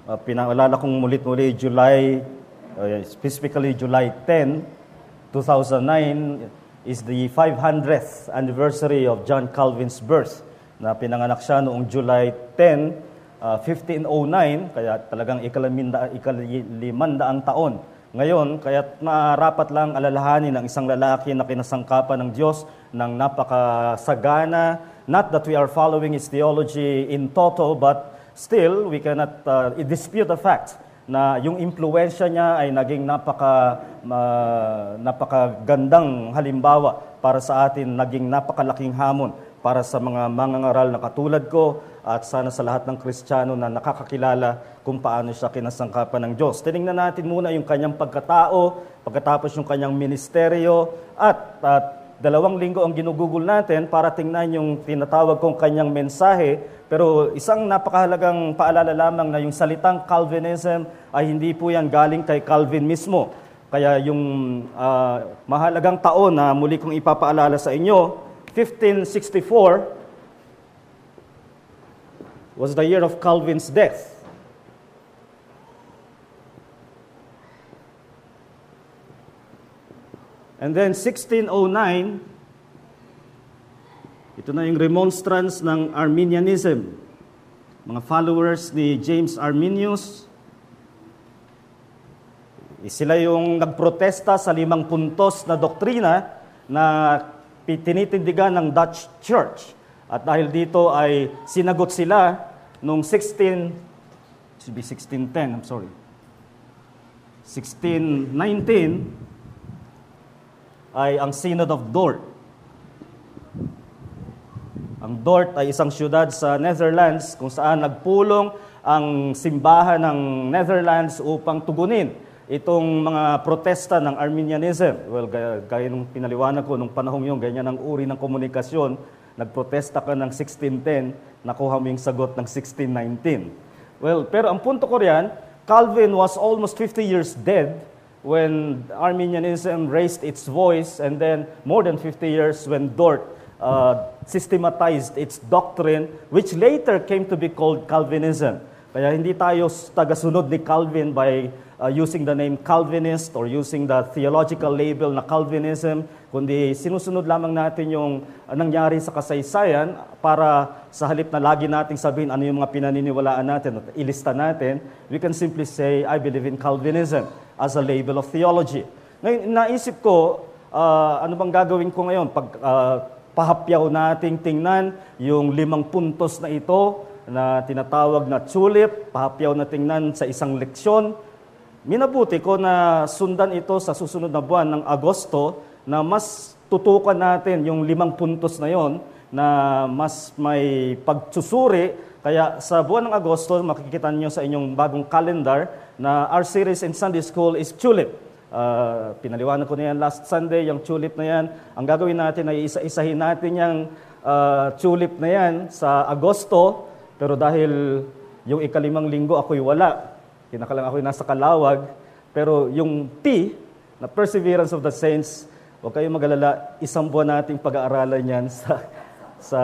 Pinaalala kong mulit-muli specifically July 10, 2009 is the 500th anniversary of John Calvin's birth, na pinanganak siya noong July 10, 1509, kaya talagang ikalimandaan taon. Ngayon, kaya marapat lang alalahanin ng isang lalaki na kinasangkapan ng Diyos ng napakasagana. Not that we are following his theology in toto, but still, we cannot dispute the fact na yung impluwensya niya ay naging napakagandang halimbawa para sa atin, naging napakalaking hamon para sa mga mangangaral na katulad ko at sana sa lahat ng Kristiyano na nakakakilala kung paano siya kinasangkapan ng Diyos. Tinignan natin muna yung kanyang pagkatao, pagkatapos yung kanyang ministeryo, at 2 linggo ang ginugugol natin para tingnan yung tinatawag kong kanyang mensahe. Pero isang napakahalagang paalala lamang na yung salitang Calvinism ay hindi po yan galing kay Calvin mismo. Kaya yung mahalagang taon na muli kong ipapaalala sa inyo, 1564 was the year of Calvin's death. And then 1609, ito na yung remonstrance ng Arminianism. Mga followers ni James Arminius. Sila yung nagprotesta sa 5 puntos na doktrina na tinitindigan ng Dutch Church. At dahil dito ay sinagot sila noong 1619 ay ang Synod of Dort. Ang Dort ay isang syudad sa Netherlands kung saan nagpulong ang simbahan ng Netherlands upang tugunin itong mga protesta ng Arminianism. Well, gaya nung pinaliwanag ko nung panahong yun, ganyan ang uri ng komunikasyon. Nagprotesta ka ng 1610, nakuha mo yung sagot ng 1619. Well, pero ang punto ko riyan, Calvin was almost 50 years dead when Arminianism raised its voice, and then more than 50 years when Dort systematized its doctrine, which later came to be called Calvinism. Kaya hindi tayo tagasunod ni Calvin by using the name Calvinist or using the theological label na Calvinism, kundi sinusunod lamang natin yung nangyari sa kasaysayan para sa halip na lagi nating sabihin ano yung mga pinaniniwalaan natin at ilista natin, we can simply say, I believe in Calvinism as a label of theology. Ngayon, naisip ko, ano bang gagawin ko ngayon? Pahapyaw nating tingnan yung 5 puntos na ito na tinatawag na tulip, pahapyaw na tingnan sa isang leksyon. Minabuti ko na sundan ito sa susunod na buwan ng Agosto na mas tutukan natin yung 5 puntos na yon na mas may pagsusuri. Kaya sa buwan ng Agosto, makikita niyo sa inyong bagong calendar na our series in Sunday School is Tulip. Pinaliwanag ko na yan last Sunday, yung tulip na yan. Ang gagawin natin ay isa-isahin natin yung tulip na yan sa Agosto, pero dahil yung 5 linggo ako'y wala, kinakalang ako'y nasa Calawag, pero yung P, na Perseverance of the Saints, huwag kayong mag-alala, 1 buwan nating pag-aaralan yan sa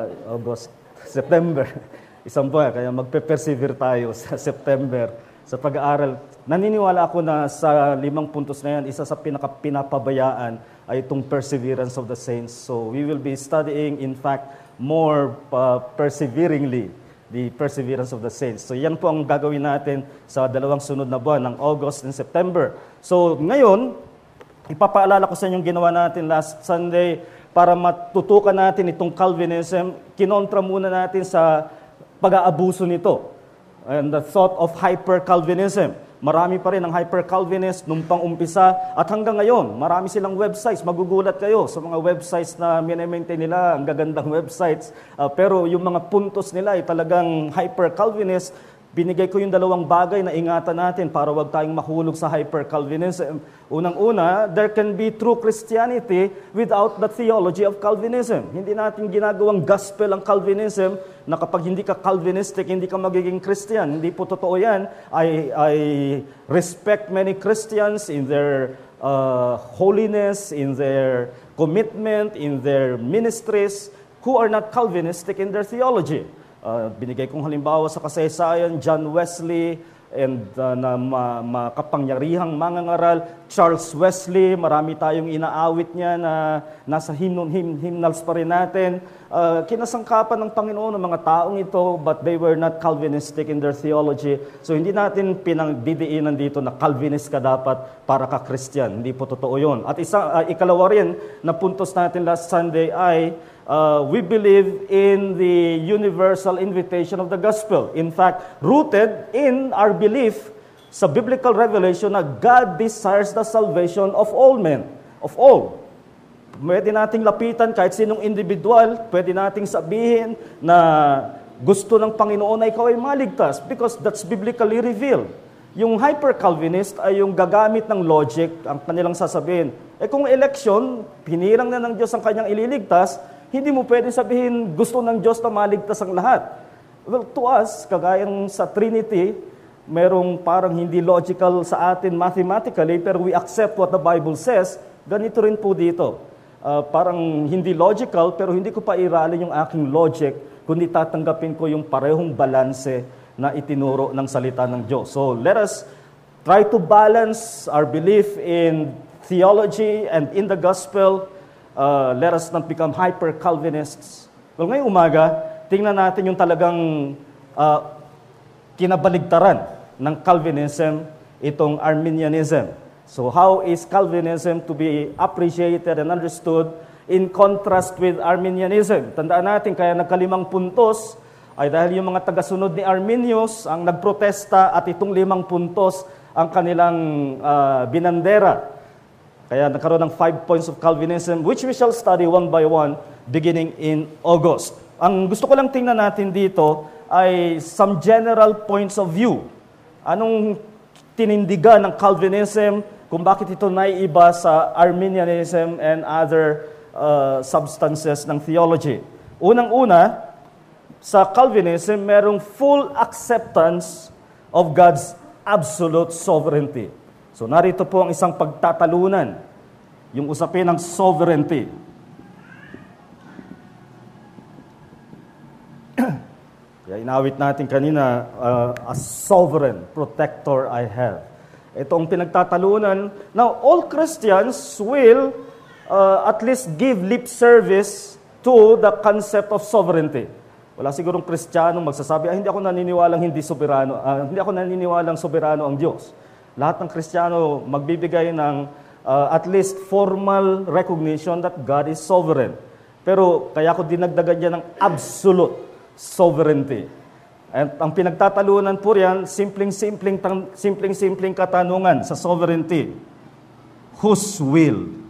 September. 1 buwan, kaya magpe-persevere tayo sa September sa pag-aaral. Naniniwala ako na sa 5 puntos na yan, isa sa pinapinapabayaan ay itong Perseverance of the Saints. So we will be studying, in fact, more perseveringly, the Perseverance of the Saints. So yan po ang gagawin natin sa 2 sunod na buwan, ng August and September. So ngayon, ipapaalala ko sa inyong ginawa natin last Sunday para matutukan natin itong Calvinism. Kinontra muna natin sa pag-aabuso nito and the thought of hyper-Calvinism. Marami pa rin ang hyper-Calvinist nung pang-umpisa at hanggang ngayon, marami silang websites. Magugulat kayo sa mga websites na minemaintain nila, ang gagandang websites. Pero yung mga puntos nila ay talagang hyper-Calvinist. Binigay ko yung 2 bagay na ingatan natin para wag tayong mahulog sa hyper-Calvinism. Unang-una, there can be true Christianity without the theology of Calvinism. Hindi natin ginagawang gospel ang Calvinism na kapag hindi ka Calvinistic, hindi ka magiging Christian. Hindi po totoo yan. I respect many Christians in their holiness, in their commitment, in their ministries, who are not Calvinistic in their theology. Binigay kong halimbawa sa kasaysayan, John Wesley, and na makapangyarihang mangangaral, Charles Wesley, marami tayong inaawit niya na nasa hymnals pa rin natin. Kinasangkapan ng Panginoon ng mga taong ito, but they were not Calvinistic in their theology. So hindi natin pinagdidiinan dito na Calvinist ka dapat para ka Christian. Hindi po totoo yun. At ikalawa rin na puntos natin last Sunday ay we believe in the universal invitation of the gospel. In fact, rooted in our belief sa biblical revelation na God desires the salvation of all men, of all. Pwede nating lapitan kahit sinong individual, pwede nating sabihin na gusto ng Panginoon na ikaw ay maligtas because that's biblically revealed. Yung hyper-Calvinist ay yung gagamit ng logic, ang kanilang sasabihin, kung election, pinirang na ng Diyos ang kanyang ililigtas, hindi mo pwede sabihin gusto ng Diyos na maligtas ang lahat. Well, to us, kagayang sa Trinity, merong parang hindi logical sa atin mathematically, pero we accept what the Bible says. Ganito rin po dito. Parang hindi logical, pero hindi ko pa iralin yung aking logic, kundi tatanggapin ko yung parehong balanse na itinuro ng salita ng Diyos. So let us try to balance our belief in theology and in the gospel. Let us not become hyper-Calvinists. Well, ngayong umaga, tingnan natin yung talagang kinabaligtaran ng Calvinism, itong Arminianism. So how is Calvinism to be appreciated and understood in contrast with Arminianism? Tandaan natin, kaya nagka-5 puntos ay dahil yung mga tagasunod ni Arminius ang nagprotesta at itong 5 puntos ang kanilang binandera. Kaya nagkaroon ng 5 points of Calvinism, which we shall study one by one beginning in August. Ang gusto ko lang tingnan natin dito ay some general points of view. Anong tinindigan ng Calvinism, kung bakit ito naiiba sa Arminianism and other substances ng theology. Unang-una, sa Calvinism, merong full acceptance of God's absolute sovereignty. So narito po ang isang pagtatalunan, yung usapin ng sovereignty. Kaya inawit natin kanina, a sovereign protector I have. Ito ang pinagtatalunan. Now, all Christians will at least give lip service to the concept of sovereignty. Wala sigurong Kristiyano magsasabi, hindi ako naniniwalang hindi ako naniniwalang soberano ang Diyos. Lahat ng Kristiyano magbibigay ng at least formal recognition that God is sovereign. Pero kaya ko dinagdagan niya ng absolute sovereignty. At ang pinagtatalunan po riyan, simpleng katanungan sa sovereignty. Whose will?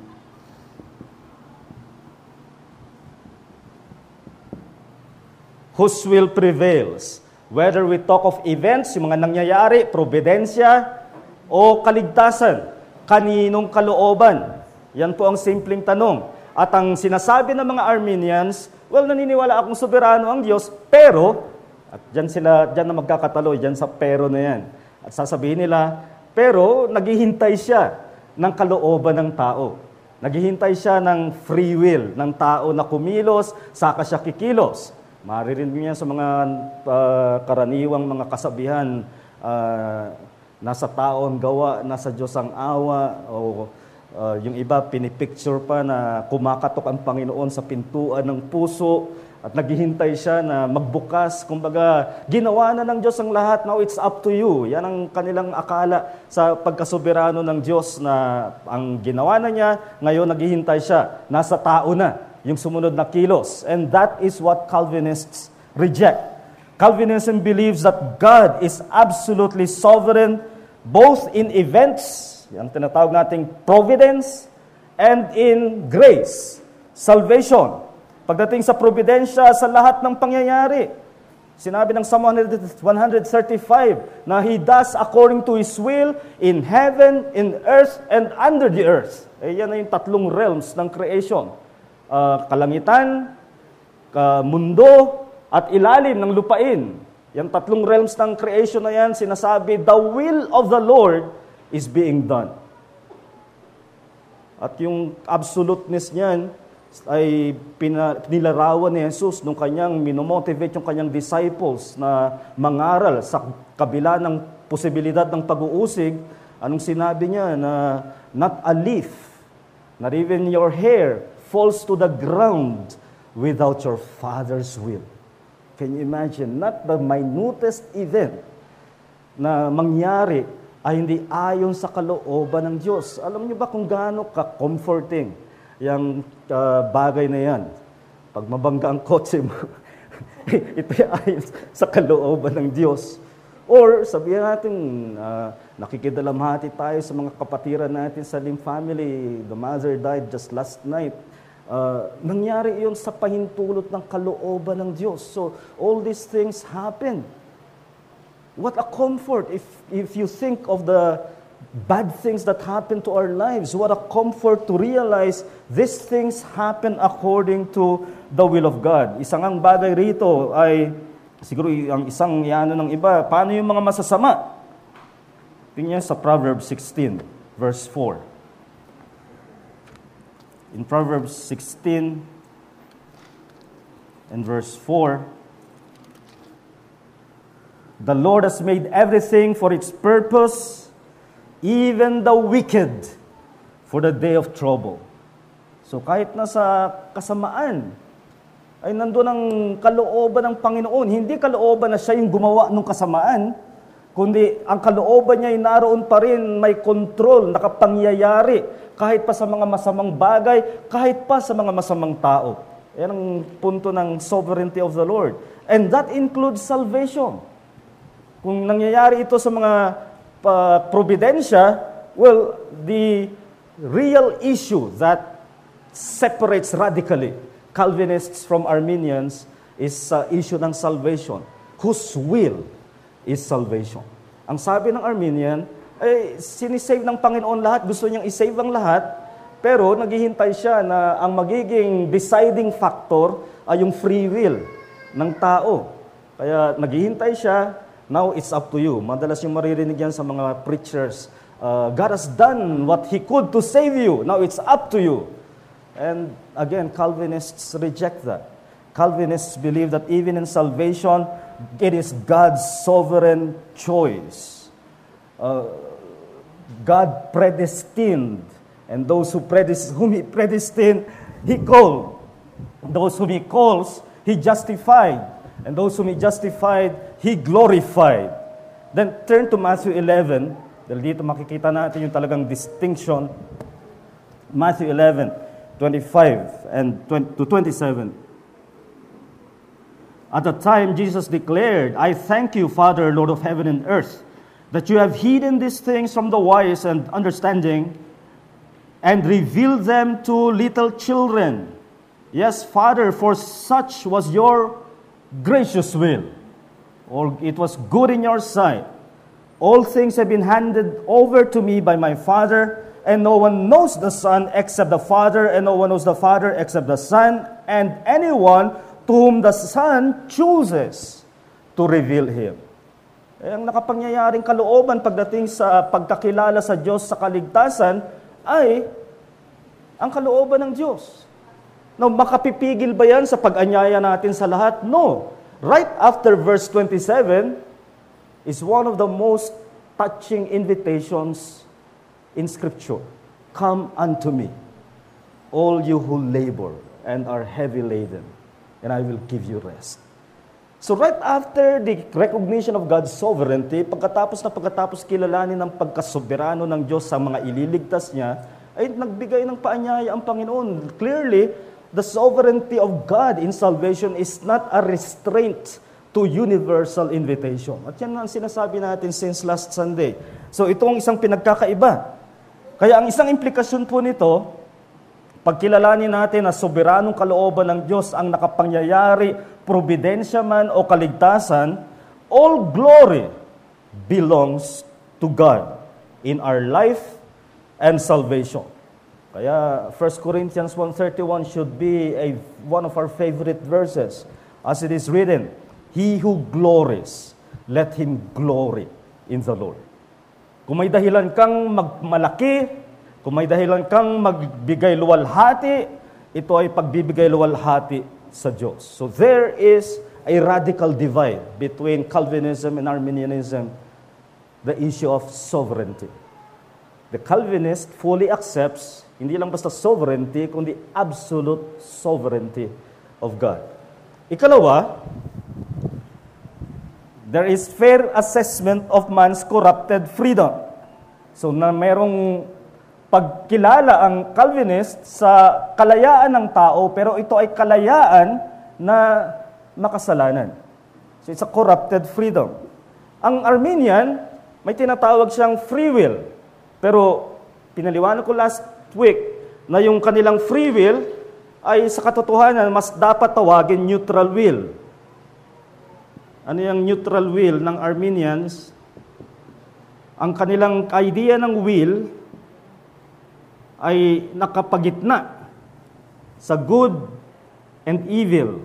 Whose will prevails? Whether we talk of events, yung mga nangyayari, providensya, o kaligtasan, kaninong kalooban? Yan po ang simpleng tanong. At ang sinasabi ng mga Arminians, well, naniniwala akong soberano ang Diyos, pero, at dyan na magkakatalo, dyan sa pero na yan. At sasabihin nila, pero naghihintay siya ng kalooban ng tao. Naghihintay siya ng free will ng tao na kumilos, saka siya kikilos. Maririnig niya sa mga karaniwang mga kasabihan, nasa tao ang gawa, nasa Diyos ang awa, o yung iba pinipicture pa na kumakatok ang Panginoon sa pintuan ng puso at naghihintay siya na magbukas. Kumbaga, ginawa na ng Diyos ang lahat, now it's up to you. Yan ang kanilang akala sa pagkasoberano ng Diyos na ang ginawa na niya, ngayon naghihintay siya, nasa tao na yung sumunod na kilos. And that is what Calvinists reject. Calvinism believes that God is absolutely sovereign both in events, yung tinatawag nating providence, and in grace, salvation. Pagdating sa providensya, sa lahat ng pangyayari. Sinabi ng Psalm 135 na He does according to His will in heaven, in earth, and under the earth. Yan na yung 3 realms ng creation. Kalangitan, mundo, at ilalim ng lupain. Yung 3 realms ng creation na yan, sinasabi, the will of the Lord is being done. At yung absoluteness niyan, ay nilarawan ni Jesus nung kanyang minomotivate yung kanyang disciples na mangaral sa kabila ng posibilidad ng pag-uusig. Anong sinabi niya? Na not a leaf, not even your hair falls to the ground without your Father's will. Can you imagine? Not the minutest event na mangyari ay hindi ayon sa kalooban ng Diyos. Alam niyo ba kung gaano ka-comforting yung bagay na yan? Pag mabangga ang kotse mo, ito ay ayon sa kalooban ng Diyos. Or sabihin natin, nakikidalamhati tayo sa mga kapatiran natin sa Lim family. The mother died just last night. Nangyari iyon sa pahintulot ng kalooban ng Diyos. So, all these things happen. What a comfort if you think of the bad things that happen to our lives. What a comfort to realize these things happen according to the will of God. Isang ang bagay rito ay, siguro ang isang yano ng iba, paano yung mga masasama? Tingnan sa Proverbs 16, verse 4. In Proverbs 16 and verse 4, the Lord has made everything for its purpose, even the wicked for the day of trouble. So kahit nasa kasamaan, ay nandun ang kalooban ng Panginoon. Hindi kalooban na siya yung gumawa ng kasamaan, kundi ang kalooban niya ay naroon pa rin, may control, nakapangyayari, kahit pa sa mga masamang bagay, kahit pa sa mga masamang tao. Yan ang punto ng sovereignty of the Lord. And that includes salvation. Kung nangyayari ito sa mga providensya, well, the real issue that separates radically Calvinists from Arminians is issue ng salvation. Whose will is salvation? Ang sabi ng Arminian, sinisave ng Panginoon lahat, gusto niyang isave ang lahat, pero naghihintay siya na ang magiging deciding factor ay yung free will ng tao. Kaya naghihintay siya, now it's up to you. Madalas yung maririnig yan sa mga preachers, God has done what He could to save you, now it's up to you. And again, Calvinists reject that. Calvinists believe that even in salvation, it is God's sovereign choice. God predestined, and those whom He predestined, He called. Those whom He calls, He justified. And those whom He justified, He glorified. Then turn to Matthew 11. Dahil dito makikita natin yung talagang distinction. Matthew 11. 25 and to 27. At the time, Jesus declared, I thank you, Father, Lord of heaven and earth, that you have hidden these things from the wise and understanding and revealed them to little children. Yes, Father, for such was your gracious will, or it was good in your sight. All things have been handed over to me by my Father, and no one knows the Son except the Father, and no one knows the Father except the Son, and anyone to whom the Son chooses to reveal Him. Ang nakapangyayaring kalooban pagdating sa pagkakilala sa Diyos sa kaligtasan ay ang kalooban ng Diyos. Now, makapipigil ba yan sa pag-anyaya natin sa lahat? No. Right after verse 27 is one of the most touching invitations in Scripture. Come unto me, all you who labor and are heavy laden, and I will give you rest. So right after the recognition of God's sovereignty, pagkatapos kilalanin ng pagkasoberano ng Diyos sa mga ililigtas niya, ay nagbigay ng paanyaya ang Panginoon. Clearly, the sovereignty of God in salvation is not a restraint to universal invitation. At yan ang sinasabi natin since last Sunday. So ito ang isang pinagkakaiba. Kaya ang isang implikasyon po nito, pagkilalanin natin na soberanong kalooban ng Diyos ang nakapangyayari, providensya man o kaligtasan, all glory belongs to God in our life and salvation. Kaya 1 Corinthians 1:31 should be one of our favorite verses. As it is written, He who glories, let him glory in the Lord. Kung may dahilan kang magmalaki, kung may dahilan kang magbigay luwalhati, ito ay pagbibigay luwalhati sa Diyos. So there is a radical divide between Calvinism and Arminianism, the issue of sovereignty. The Calvinist fully accepts, hindi lang basta sovereignty, kundi absolute sovereignty of God. Ikalawa, there is fair assessment of man's corrupted freedom. So na merong pagkilala ang Calvinist sa kalayaan ng tao, pero ito ay kalayaan na makasalanan. So it's a corrupted freedom. Ang Arminian, may tinatawag siyang free will. Pero pinaliwanag ko last week na yung kanilang free will ay sa katotohanan mas dapat tawagin neutral will. Ano yung neutral will ng Arminians? Ang kanilang idea ng will ay nakapagitna sa good and evil.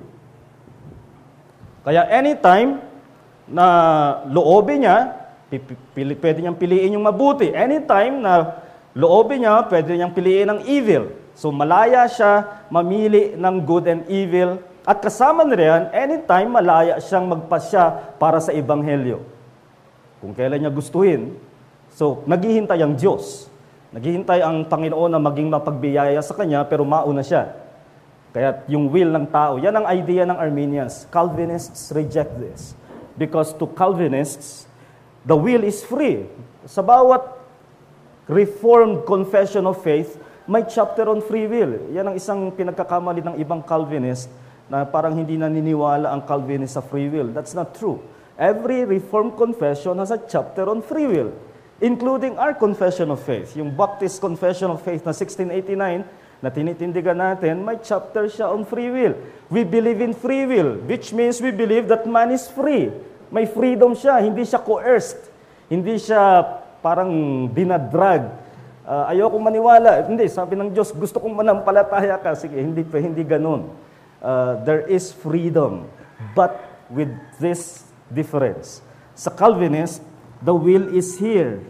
Kaya anytime na loobin niya, pwede niyang piliin yung mabuti. Anytime na loobin niya, pwede niyang piliin ang evil. So malaya siya mamili ng good and evil. At kasama na riyan, anytime malaya siyang magpasya para sa Ebanghelyo. Kung kailan niya gustuhin. So, naghihintay ang Diyos. Naghihintay ang Panginoon na maging mapagbiyaya sa Kanya, pero mauna siya. Kaya yung will ng tao, yan ang idea ng Arminians. Calvinists reject this. Because to Calvinists, the will is free. Sa bawat Reformed Confession of Faith, may chapter on free will. Yan ang isang pinagkakamali ng ibang Calvinist na parang hindi naniniwala ang Calvinist sa free will. That's not true. Every Reformed confession has a chapter on free will, including our Confession of Faith. Yung Baptist Confession of Faith na 1689 na tinitindigan natin, may chapter siya on free will. We believe in free will, which means we believe that man is free. May freedom siya, hindi siya coerced. Hindi siya parang dinadrag. Ayokong maniwala. Hindi, sabi ng Diyos, gusto kong manampalataya ka. Sige, hindi ganun. There is freedom, but with this difference. Sa Calvinist, the will is here.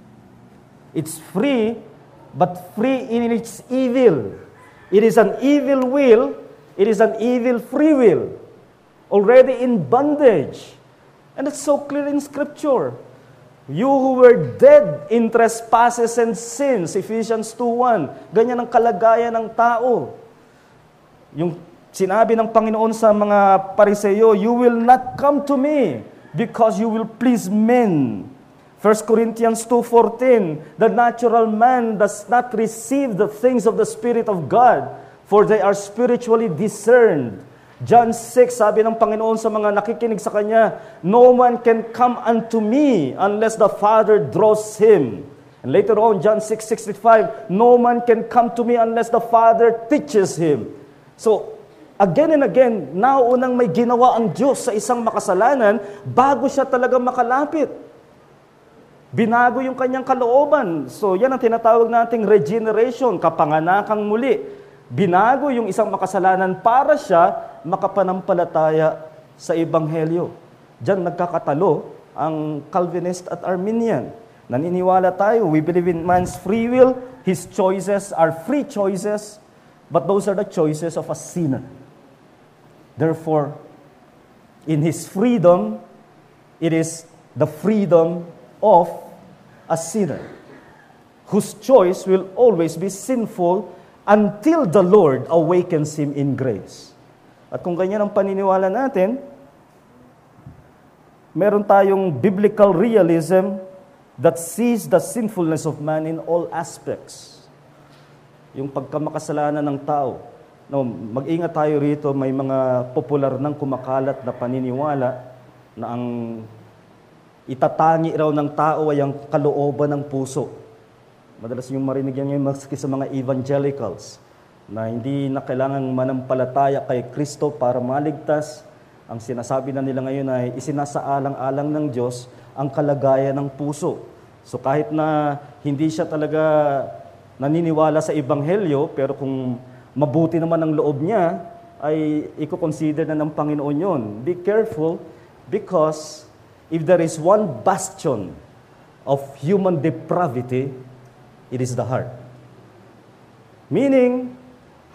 It's free, but free in its evil. It is an evil will. It is an evil free will. Already in bondage. And it's so clear in Scripture. You who were dead in trespasses and sins, Ephesians 2:1. Ganyan ang kalagayan ng tao. Yung sinabi ng Panginoon sa mga Pariseo, you will not come to me because you will please men. 1 Corinthians 2:14, the natural man does not receive the things of the Spirit of God, for they are spiritually discerned. John 6, sabi ng Panginoon sa mga nakikinig sa Kanya, no one can come unto me unless the Father draws him. And later on, John 6:65, no man can come to me unless the Father teaches him. So, again and again, naunang may ginawa ang Diyos sa isang makasalanan bago siya talaga makalapit. Binago yung kanyang kalooban. So, yan ang tinatawag nating regeneration, kapanganakang muli. Binago yung isang makasalanan para siya makapanampalataya sa Ebanghelyo. Diyan nagkakatalo ang Calvinist at Arminian. Naniniwala tayo, we believe in man's free will, his choices are free choices, but those are the choices of a sinner. Therefore, in his freedom, it is the freedom of a sinner, whose choice will always be sinful until the Lord awakens him in grace. At kung ganyan ang paniniwala natin, meron tayong biblical realism that sees the sinfulness of man in all aspects. Yung pagkamakasalanan ng tao. No, mag-ingat tayo rito, may mga popular ng kumakalat na paniniwala na ang itatangi raw ng tao ay ang kalooban ng puso. Madalas yung marinig yan yung maski sa mga evangelicals na hindi na kailangang manampalataya kay Kristo para maligtas. Ang sinasabi na nila ngayon ay isinasaalang-alang ng Diyos ang kalagayan ng puso. So kahit na hindi siya talaga naniniwala sa Ebanghelyo, pero kung mabuti naman ang loob niya, ay i-consider na ng Panginoon yon. Be careful because if there is one bastion of human depravity, it is the heart. Meaning,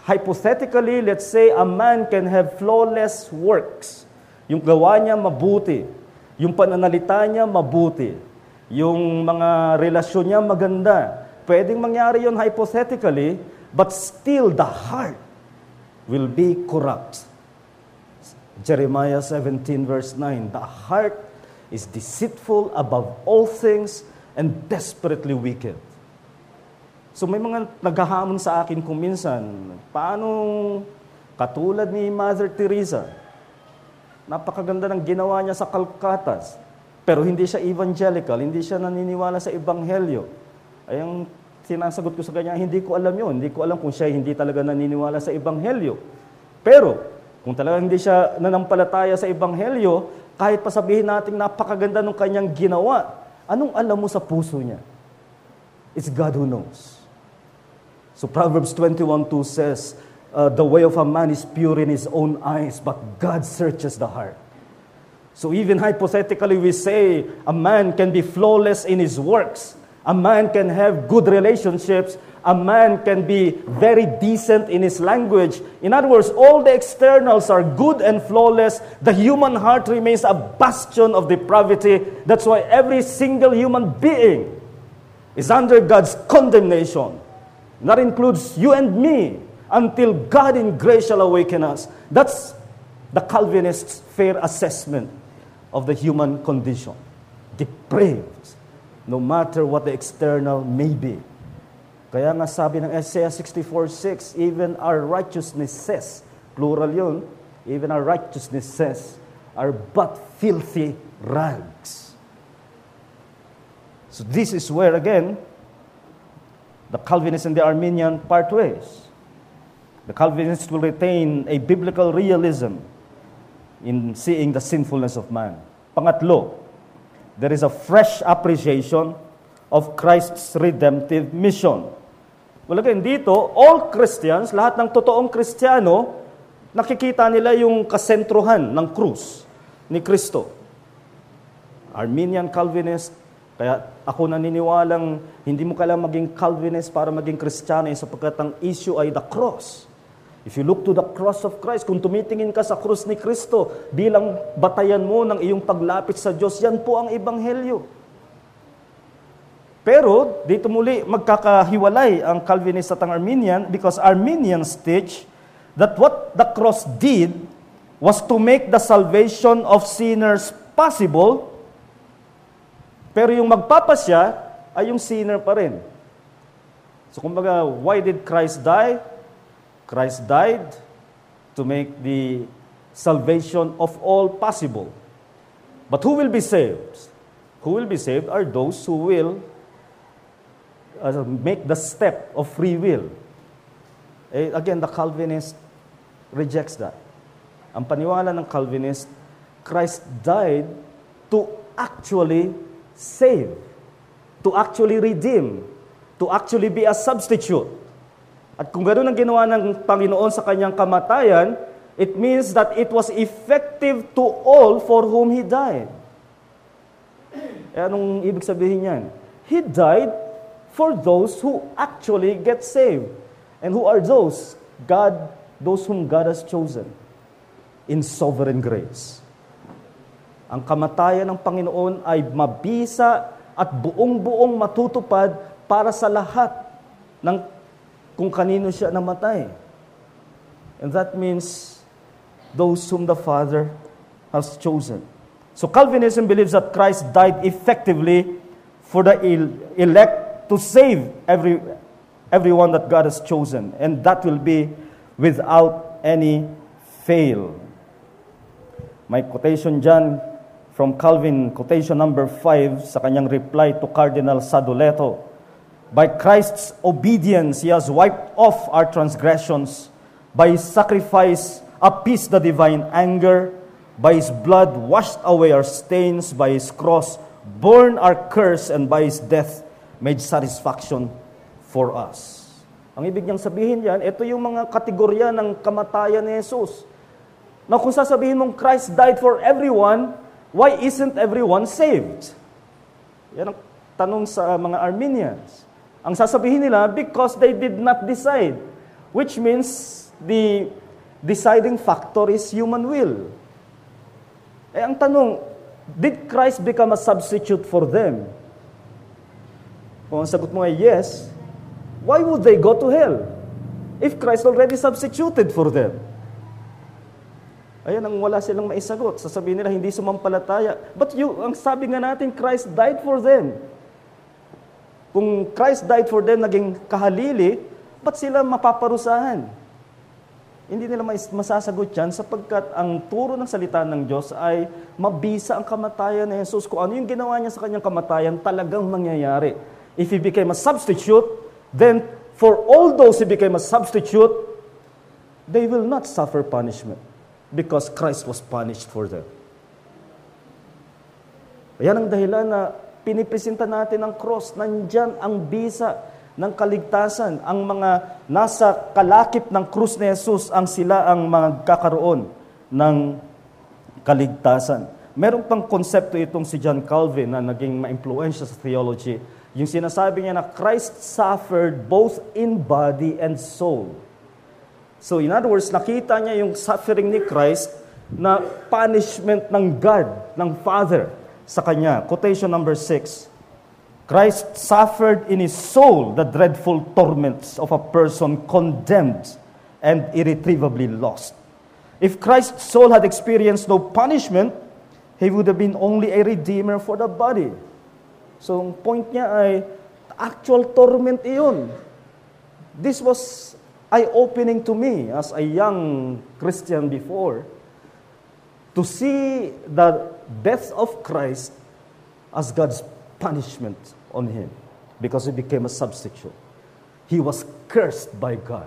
hypothetically, let's say a man can have flawless works. Yung gawa niya mabuti, yung pananalita niya mabuti, yung mga relasyon niya maganda. Pwedeng mangyari yun hypothetically, but still the heart will be corrupt. Jeremiah 17 verse 9, the heart is deceitful above all things and desperately wicked. So may mga naghahamon sa akin kung minsan, paano katulad ni Mother Teresa, napakaganda ng ginawa niya sa Calcutta, pero hindi siya evangelical, hindi siya naniniwala sa ebanghelyo. Ay ang sinasagot ko sa kanya, hindi ko alam yun. Hindi ko alam kung siya hindi talaga naniniwala sa ebanghelyo. Pero, kung talagang hindi siya nanampalataya sa ebanghelyo, kahit pa sabihin natin napakaganda ng kanyang ginawa, anong alam mo sa puso niya? It's God who knows. So Proverbs 21:2 says, the way of a man is pure in his own eyes, but God searches the heart. So even hypothetically we say, a man can be flawless in his works. A man can have good relationships. A man can be very decent in his language. In other words, all the externals are good and flawless. The human heart remains a bastion of depravity. That's why every single human being is under God's condemnation. That includes you and me, until God in grace shall awaken us. That's the Calvinists' fair assessment of the human condition. Depraved, no matter what the external may be. Kaya nga sabi ng Isaiah 64:6, even our righteousnesses, plural yun, even our righteousnesses are but filthy rags. So this is where again, the Calvinists and the Arminian part ways. The Calvinists will retain a biblical realism in seeing the sinfulness of man. Pangatlo, there is a fresh appreciation of Christ's redemptive mission. Well again, dito, all Christians, lahat ng totoong Kristiyano, nakikita nila yung kasentruhan ng krus ni Kristo. Arminian Calvinist, kaya ako naniniwalang hindi mo kailangang maging Calvinist para maging Kristiyano sapagkat ang issue ay the cross. If you look to the cross of Christ, kung tumitingin ka sa krus ni Kristo bilang batayan mo ng iyong paglapit sa Diyos, yan po ang ebanghelyo. Pero dito muli magkakahiwalay ang Calvinist at ang Arminian because Arminians teach that what the cross did was to make the salvation of sinners possible. Pero yung magpapasya ay yung sinner pa rin. So kumbaga, why did Christ die? Christ died to make the salvation of all possible. But who will be saved? Who will be saved are those who will make the step of free will. Again, the Calvinist rejects that. Ang paniwala ng Calvinist, Christ died to actually save, to actually redeem, to actually be a substitute. At kung ganoon ang ginawa ng Panginoon sa kanyang kamatayan, it means that it was effective to all for whom He died. Anong ibig sabihin yan? He died for those who actually get saved. And who are those? Those whom God has chosen in sovereign grace. Ang kamatayan ng Panginoon ay mabisa at buong-buong matutupad para sa lahat ng kung kanino siya namatay. And that means those whom the Father has chosen. So Calvinism believes that Christ died effectively for the elect to save everyone that God has chosen. And that will be without any fail. My quotation dyan from Calvin, quotation number 5 sa kanyang reply to Cardinal Sadoleto. By Christ's obedience, He has wiped off our transgressions. By His sacrifice, appeased the divine anger. By His blood, washed away our stains. By His cross, borne our curse. And by His death, made satisfaction for us. Ang ibig niyang sabihin yan, ito yung mga kategorya ng kamatayan ni Jesus. Now, kung sasabihin mong Christ died for everyone, why isn't everyone saved? Yan ang tanong sa mga Arminians. Ang sasabihin nila, because they did not decide which means the deciding factor is human will. Ang tanong, did Christ become a substitute for them? Kung ang sagot mo ay yes, why would they go to hell if Christ already substituted for them? Ayan ang wala silang maisagot. Sasabihin nila, hindi sumampalataya. But ang sabi nga natin, Christ died for them. Kung Christ died for them, naging kahalili, ba't sila mapaparusahan? Hindi nila masasagot yan sapagkat ang turo ng salita ng Diyos ay mabisa ang kamatayan ni Jesus. Kung ano yung ginawa niya sa kanyang kamatayan, talagang mangyayari. If He became a substitute, then for all those He became a substitute, they will not suffer punishment. Because Christ was punished for them. Ayan ang dahilan na pinipresenta natin ang cross. Nandyan ang bisa ng kaligtasan. Ang mga nasa kalakip ng krus ni Jesus, ang sila ang magkakaroon ng kaligtasan. Meron pang konsepto itong si John Calvin na naging ma-influensya sa theology. Yung sinasabi niya na Christ suffered both in body and soul. So in other words, nakita niya yung suffering ni Christ na punishment ng God, ng Father sa Kanya. Quotation number 6. Christ suffered in His soul the dreadful torments of a person condemned and irretrievably lost. If Christ's soul had experienced no punishment, He would have been only a redeemer for the body. So ang point niya ay actual torment iyon. This was eye-opening to me as a young Christian before to see the death of Christ as God's punishment on Him because He became a substitute. He was cursed by God.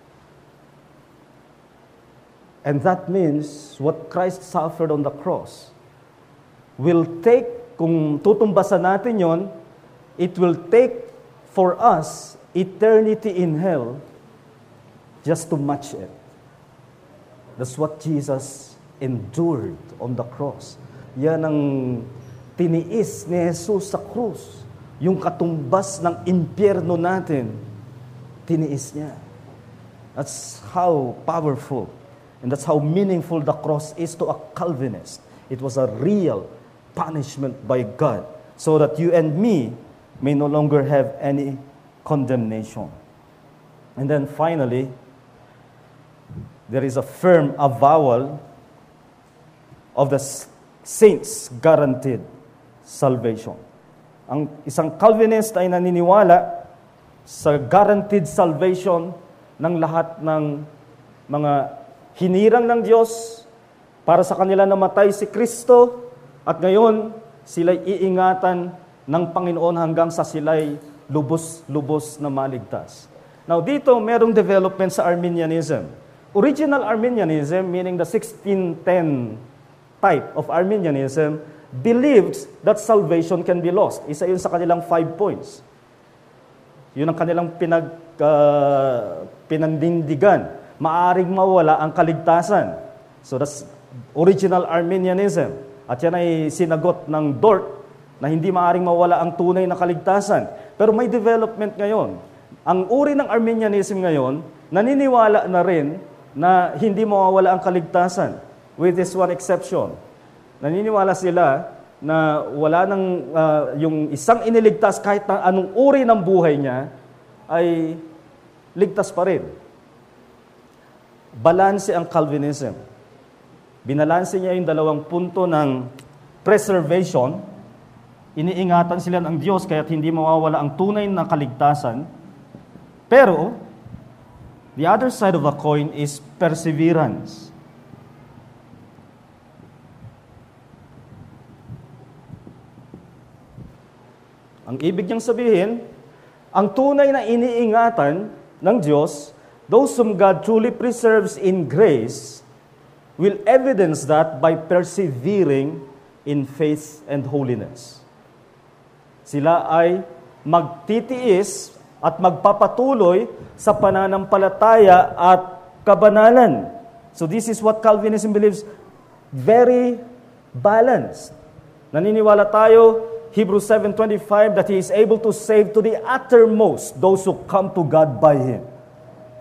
And that means what Christ suffered on the cross will take, kung tutumbasan natin yon, it will take for us eternity in hell just to match it. That's what Jesus endured on the cross. Yan ang tiniis ni Jesus sa krus. Yung katumbas ng impyerno natin, tiniis niya. That's how powerful and that's how meaningful the cross is to a Calvinist. It was a real punishment by God so that you and me may no longer have any condemnation. And then finally, there is a firm avowal of the saints' guaranteed salvation. Ang isang Calvinist ay naniniwala sa guaranteed salvation ng lahat ng mga hinirang ng Diyos para sa kanila namatay si Kristo at ngayon sila'y iingatan ng Panginoon hanggang sa sila'y lubos-lubos na maligtas. Now dito merong development sa Arminianism. Original Arminianism, meaning the 1610 type of Arminianism, believed that salvation can be lost. Isa yun sa kanilang 5 points. Yun ang kanilang pinandindigan. Maaring mawala ang kaligtasan. So that's original Arminianism. At yan ay sinagot ng Dort na hindi maaring mawala ang tunay na kaligtasan. Pero may development ngayon. Ang uri ng Arminianism ngayon, naniniwala na rin na hindi mawawala ang kaligtasan, with this one exception. Naniniwala sila na wala nang yung isang iniligtas kahit na anong uri ng buhay niya ay ligtas pa rin. Balanse ang Calvinism. Binalanse niya yung dalawang punto ng preservation. Iniingatan sila ng Diyos kaya't hindi mawawala ang tunay na kaligtasan. Pero the other side of the coin is perseverance. Ang ibig niyang sabihin, ang tunay na iniingatan ng Diyos, those whom God truly preserves in grace, will evidence that by persevering in faith and holiness. Sila ay magtitiis at magpapatuloy sa pananampalataya at kabanalan. So this is what Calvinism believes, very balanced. Naniniwala tayo, Hebrews 7:25, that He is able to save to the uttermost those who come to God by Him.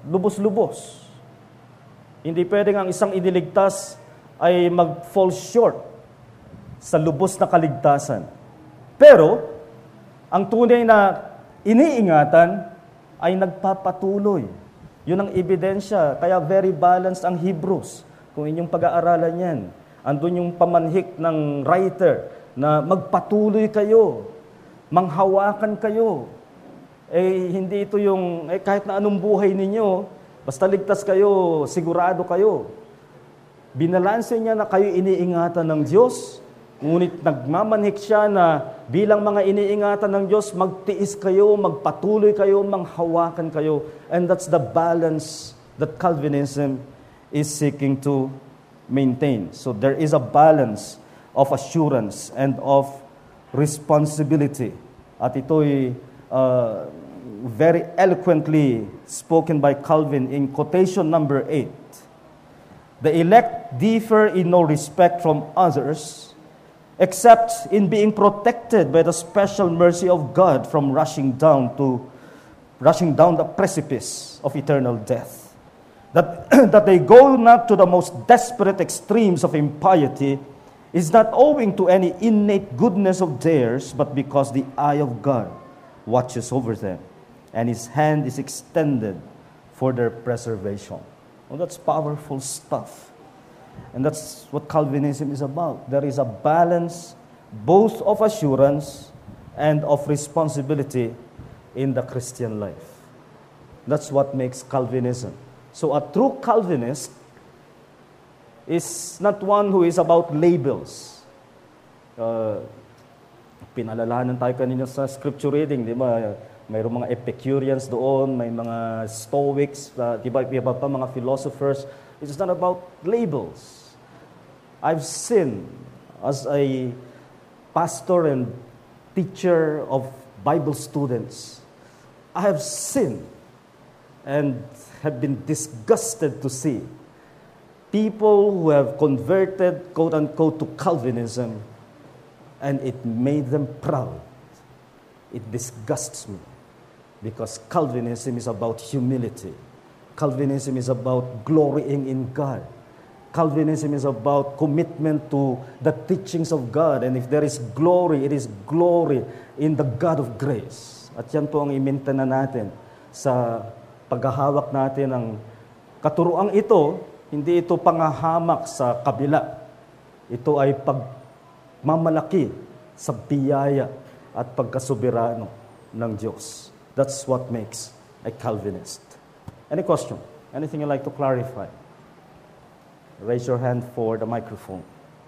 lubos-lubos. Hindi pwedeng ang isang iniligtas ay mag-fall short sa lubos na kaligtasan. Pero, ang tunay na iniingatan ay nagpapatuloy. Yun ang ebidensya. Kaya very balanced ang Hebrews. Kung inyong pag-aaralan yan, andun yung pamanhik ng writer na magpatuloy kayo, manghawakan kayo. Hindi ito yung, kahit na anong buhay ninyo, basta ligtas kayo, sigurado kayo. Binalanse niya na kayo iniingatan ng Diyos, ngunit nagmamanhik siya na bilang mga iniingatan ng Diyos, magtiis kayo, magpatuloy kayo, manghawakan kayo. And that's the balance that Calvinism is seeking to maintain. So there is a balance of assurance and of responsibility. At ito'y very eloquently spoken by Calvin in quotation number 8. The elect differ in no respect from others, except in being protected by the special mercy of God from rushing down the precipice of eternal death. That they go not to the most desperate extremes of impiety is not owing to any innate goodness of theirs, but because the eye of God watches over them, and His hand is extended for their preservation. Well, that's powerful stuff. And that's what Calvinism is about. There is a balance both of assurance and of responsibility in the Christian life. That's what makes Calvinism. So a true Calvinist is not one who is about labels. Pinalalahanan tayo kanina sa scripture reading, di ba? Mayroong mga Epicureans doon, may mga Stoics, di ba? Iba pa mga philosophers. It's not about labels. I've seen, as a pastor and teacher of Bible students, I have seen and have been disgusted to see people who have converted, quote-unquote, to Calvinism, and it made them proud. It disgusts me, because Calvinism is about humility. Calvinism is about glorying in God. Calvinism is about commitment to the teachings of God. And if there is glory, it is glory in the God of grace. At yan po ang iminta na natin sa paghahawak natin ng katuruang ito. Hindi ito pangahamak sa kabila. Ito ay pagmamalaki sa biyaya at pagkasoberano ng Diyos. That's what makes a Calvinist. Any question? Anything you'd like to clarify? Raise your hand for the microphone.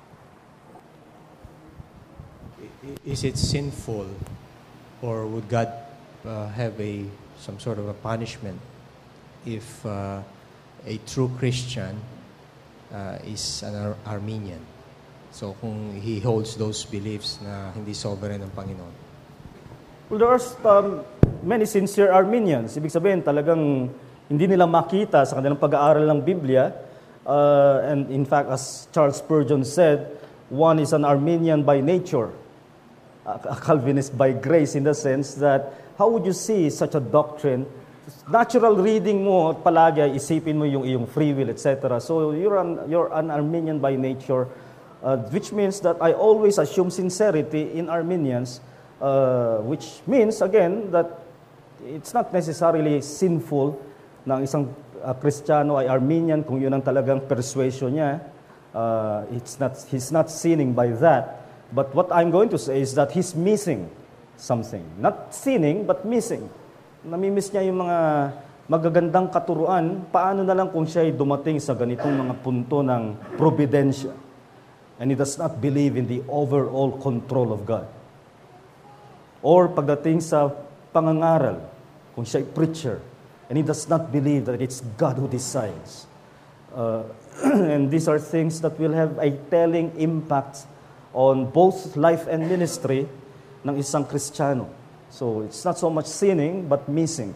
Is it sinful, or would God have some sort of a punishment if a true Christian is an Arminian? So kung he holds those beliefs na hindi sovereign ng Panginoon. Well, there are many sincere Arminians. Ibig sabihin, talagang hindi nila makita sa kanilang pag-aaral ng Biblia. And in fact, as Charles Spurgeon said, one is an Arminian by nature, a Calvinist by grace, in the sense that how would you see such a doctrine? Natural reading mo, palagi isipin mo yung iyong free will, etc. So you're an Arminian by nature, which means that I always assume sincerity in Arminians, which means, again, that it's not necessarily sinful na isang Kristiyano ay Arminian kung yun ang talagang persuasion niya. He's not sinning by that. But what I'm going to say is that he's missing something. Not sinning, but missing. Namimiss niya yung mga magagandang katuruan. Paano na lang kung siya ay dumating sa ganitong mga punto ng providensya? And he does not believe in the overall control of God. Or pagdating sa pangangaral, kung siya ay preacher, and he does not believe that it's God who decides. And these are things that will have a telling impact on both life and ministry ng isang Kristiyano. So it's not so much sinning, but missing.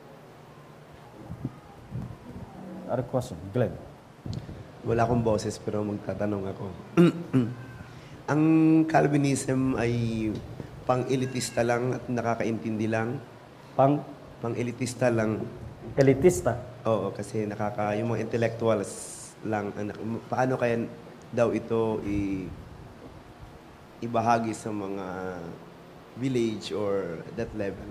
Other question? Glenn? Wala akong boses, pero magtatanong ako. Ang Calvinism ay pang-elitista lang at nakakaintindi lang? Pang-elitista lang elitista. Oo, kasi yung mga intellectuals lang, paano kaya daw ito ibahagi sa mga village or that level?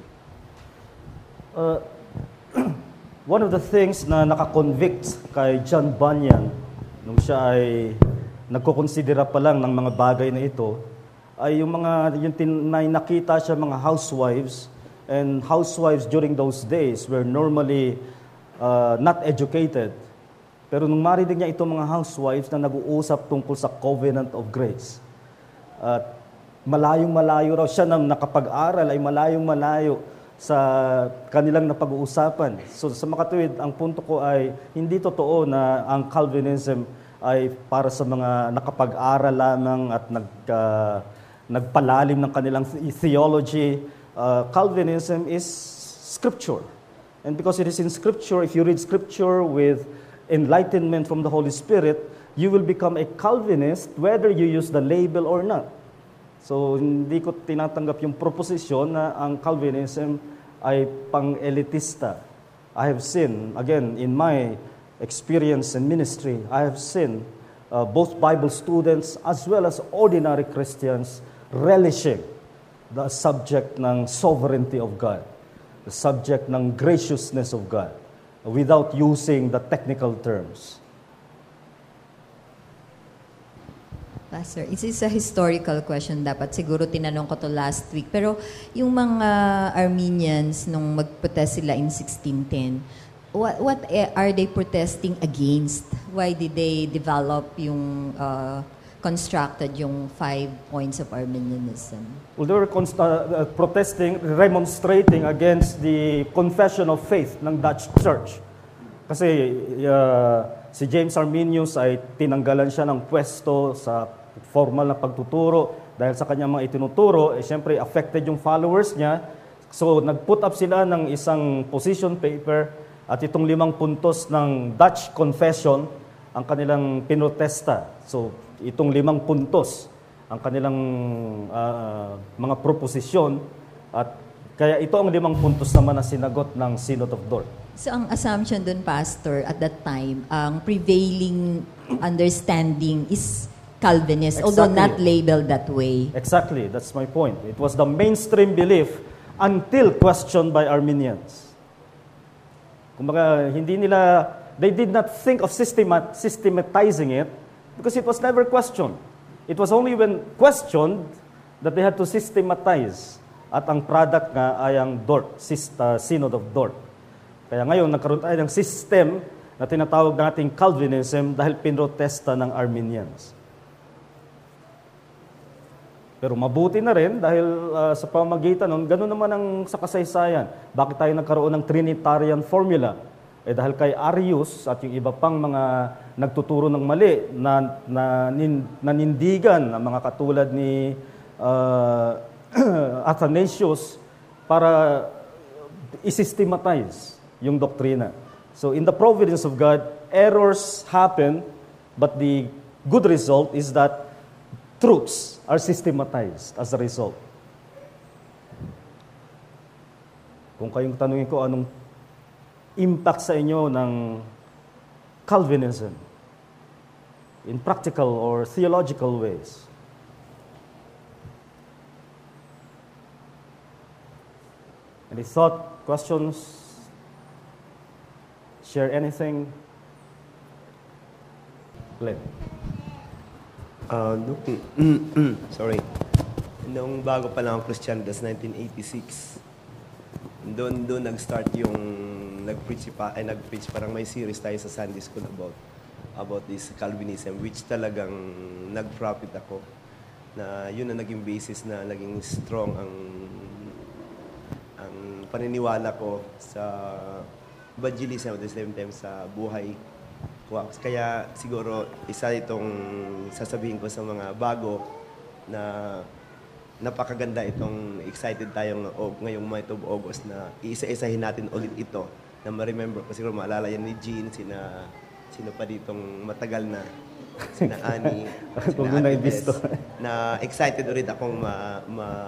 One of the things na nakakonvict kay John Bunyan nung siya ay nagkukonsidera pa lang ng mga bagay na ito ay yung nakita siya mga housewives, and housewives during those days were normally not educated. Pero nung marinig niya itong mga housewives na nag-uusap tungkol sa covenant of grace, at malayong-malayo raw siya na nakapag-aral ay malayong-malayo sa kanilang napag-uusapan. So sa makatuwid, ang punto ko ay hindi totoo na ang Calvinism ay para sa mga nakapag-aral lamang at nagpalalim ng kanilang theology. Calvinism is Scripture. And because it is in Scripture, if you read Scripture with enlightenment from the Holy Spirit, you will become a Calvinist whether you use the label or not. So, hindi ko tinatanggap yung proposisyon na ang Calvinism ay pang-elitista. I have seen, again, in my experience in ministry, I have seen both Bible students as well as ordinary Christians relishing the subject ng sovereignty of God, the subject ng graciousness of God, without using the technical terms. Pastor, it is a historical question. Dapat siguro tinanong ko to last week. Pero yung mga Armenians, nung mag-protest sila in 1610, what are they protesting against? Why did they develop yung constructed yung 5 points of Arminianism? Well, they were protesting, demonstrating against the confession of faith ng Dutch Church. Kasi si James Arminius ay tinanggalan siya ng pwesto sa formal na pagtuturo dahil sa kanyang mga itinuturo, siyempre affected yung followers niya. So nag-put up sila ng isang position paper at itong 5 puntos ng Dutch Confession ang kanilang pinrotesta. So itong 5 puntos ang kanilang mga proposisyon, at kaya ito ang 5 puntos naman na sinagot ng Synod of Dort. So ang assumption dun, Pastor, at that time, ang prevailing understanding is Calvinist, although not labeled that way. Exactly, that's my point. It was the mainstream belief until questioned by Arminians. Kumbaga, they did not think of systematizing it because it was never questioned. It was only when questioned that they had to systematize. At ang product nga ay ang Dort, Synod of Dort. Kaya ngayon, nagkaroon tayo ng system na tinatawag nating Calvinism dahil pinrotesta ng Arminians. Pero mabuti na rin dahil sa pamagitan nun, gano'n naman ang sa kasaysayan. Bakit tayo nagkaroon ng Trinitarian formula? Dahil kay Arius at yung iba pang mga nagtuturo ng mali na nanindigan ang mga katulad ni Athanasius para isystematize yung doktrina. So in the providence of God, errors happen, but the good result is that truths are systematized as a result. Kung kayong tanungin ko anong impact sa inyo ng Calvinism in practical or theological ways, any thought, questions, share anything? Glenn. Sorry. Nung bago pa lang ang Christian, that's 1986. Doon nag-start yung nag-preach parang may series tayo sa Sunday School about this Calvinism, which talagang nag-profit ako. Na yun ang naging basis na naging strong ang paniniwala ko sa evangelism at the same time sa buhay. Kaya siguro isa itong sasabihin ko sa mga bago na napakaganda itong excited tayong ngayong month of August na iisa-isahin natin ulit ito na ma-remember ko. Siguro maalala yan ni Jean, sino pa ditong matagal na, sina Annie, sina Ate Bess, na excited ulit akong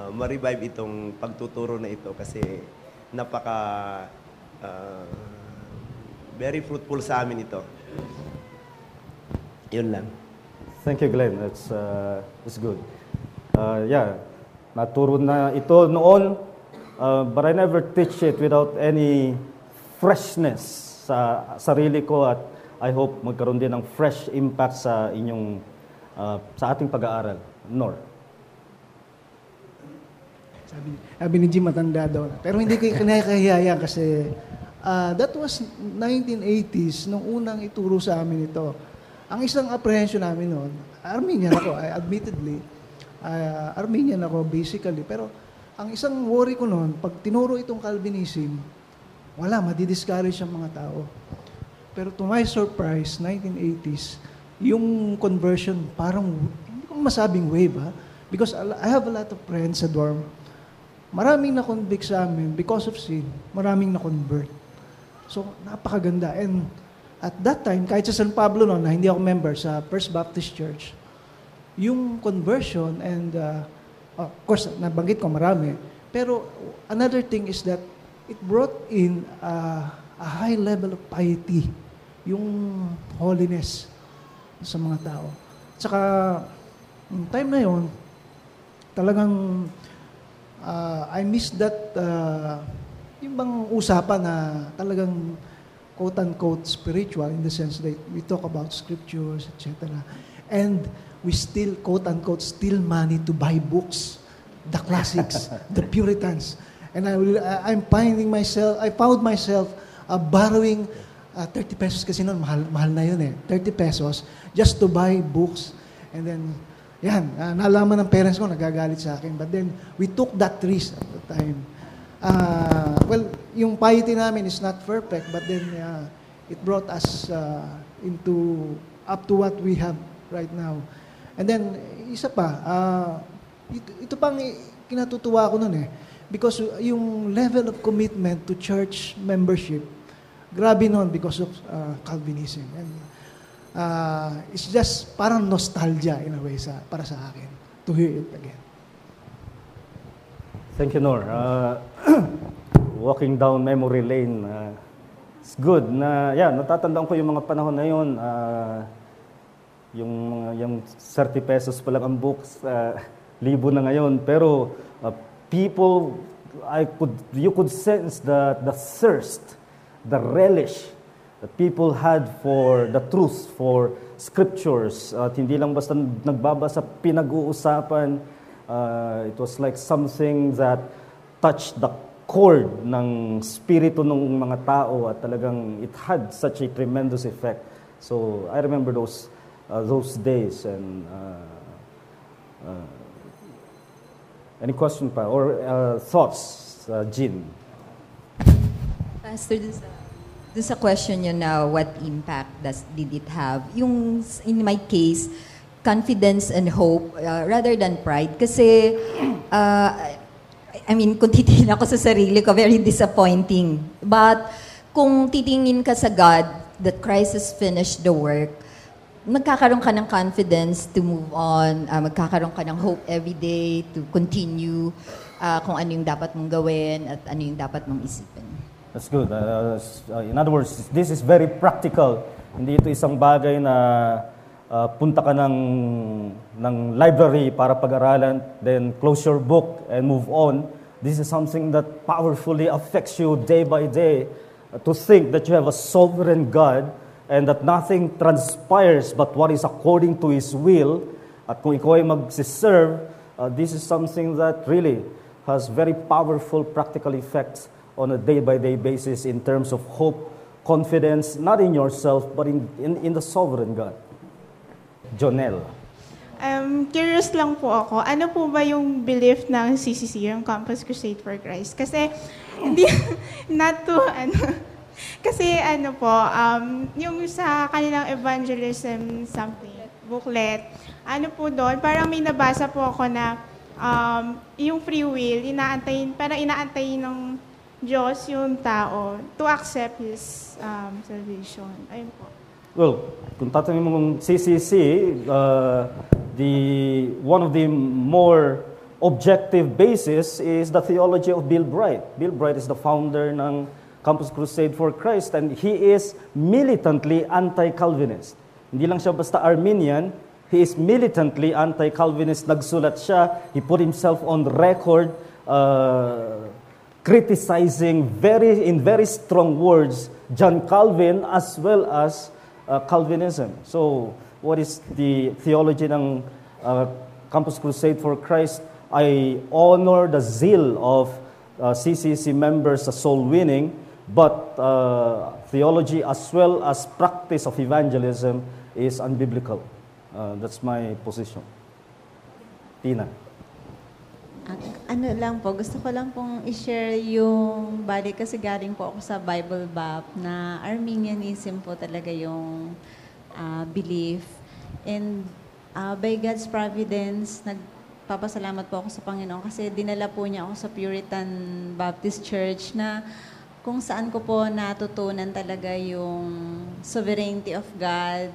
ma-revive itong pagtuturo na ito kasi napaka very fruitful sa amin ito. Yun lang. Thank you, Glenn. That's good. Yeah, naturo na ito noon, but I never teach it without any freshness sa sarili ko, at I hope magkaroon din ng fresh impact sa inyong sa ating pag-aaral. Nor. Sabi ni Jim, matanda daw na. Pero hindi ko kinakahiya kasi that was 1980s nung unang ituro sa amin ito. Ang isang apprehension namin noon, Armenian ako, admittedly, Armenian ako basically, pero ang isang worry ko noon, pag tinuro itong Calvinism, wala, madi-discourage ang mga tao. Pero to my surprise, 1980s, yung conversion parang, hindi ko masabing wave because I have a lot of friends sa dorm. Maraming na-convict sa amin because of sin, maraming na-convert. So, napakaganda. And at that time, kahit sa San Pablo noon, na hindi ako member sa First Baptist Church, yung conversion and, of course, nabanggit ko marami, pero another thing is that it brought in a high level of piety, yung holiness sa mga tao. Tsaka, time na yon, talagang I miss that, yung bang usapan na talagang quote-unquote spiritual in the sense that we talk about scriptures, etc. And we still, quote-unquote, steal money to buy books, the classics, the Puritans. And I found myself borrowing 30 pesos kasi noon, mahal na yun 30 pesos just to buy books. And then, yan, nalaman ng parents ko, nagagalit sa akin. But then, we took that risk at the time. Well, yung piety namin is not perfect, but then it brought us up to what we have right now. And then, isa pa, ito pang kinatutuwa ko nun because yung level of commitment to church membership, grabe nun because of Calvinism. And it's just parang nostalgia in a way para sa akin to hear it again. Thank you, Nor. Walking down memory lane, it's good. Natatandaan ko yung mga panahon na yun. Yung 30 pesos pa lang ang books, libo na ngayon. Pero people, you could sense the thirst, the relish that people had for the truth, for scriptures. At hindi lang basta nagbabasa, pinag-uusapan. It was like something that touched the chord ng spirito ng mga tao at talagang it had such a tremendous effect. So I remember those days. And any question pa or thoughts, Jean? Pastor, dun sa question nyo na what impact did it have? Yung, in my case, confidence and hope rather than pride. Kasi, kung titingin ako sa sarili ko, very disappointing. But, kung titingin ka sa God, that Christ has finished the work, magkakaroon ka ng confidence to move on, magkakaroon ka ng hope every day to continue kung ano yung dapat mong gawin at ano yung dapat mong isipin. That's good. In other words, this is very practical. Hindi ito isang bagay na punta ka ng library para pag-aralan, then close your book and move on. This is something that powerfully affects you day by day. To think that you have a sovereign God and that nothing transpires but what is according to His will. At kung ikaw ay mag-serve, this is something that really has very powerful practical effects on a day-by-day basis in terms of hope, confidence, not in yourself, but in the sovereign God. Jonel. Curious lang po ako, ano po ba yung belief ng CCC, yung Campus Crusade for Christ? Kasi, yung sa kanilang evangelism booklet, ano po doon, parang may nabasa po ako na yung free will, inaantayin ng Diyos yung tao to accept His salvation. Ayun po. Well, kung tatanungin mo ng CCC, one of the more objective basis is the theology of Bill Bright. Bill Bright is the founder ng Campus Crusade for Christ, and he is militantly anti-Calvinist. Hindi lang siya basta Arminian, he is militantly anti-Calvinist. Nagsulat siya, he put himself on record criticizing in very strong words John Calvin as well as Calvinism. So, what is the theology ng Campus Crusade for Christ? I honor the zeal of CCC members sa soul winning, but theology as well as practice of evangelism is unbiblical. That's my position. Tina. Ano lang po, gusto ko lang pong i-share yung balik kasi galing po ako sa Bible Bap na Arminianism po talaga yung belief. And by God's providence, nagpapasalamat po ako sa Panginoon kasi dinala po niya ako sa Puritan Baptist Church na kung saan ko po natutunan talaga yung sovereignty of God,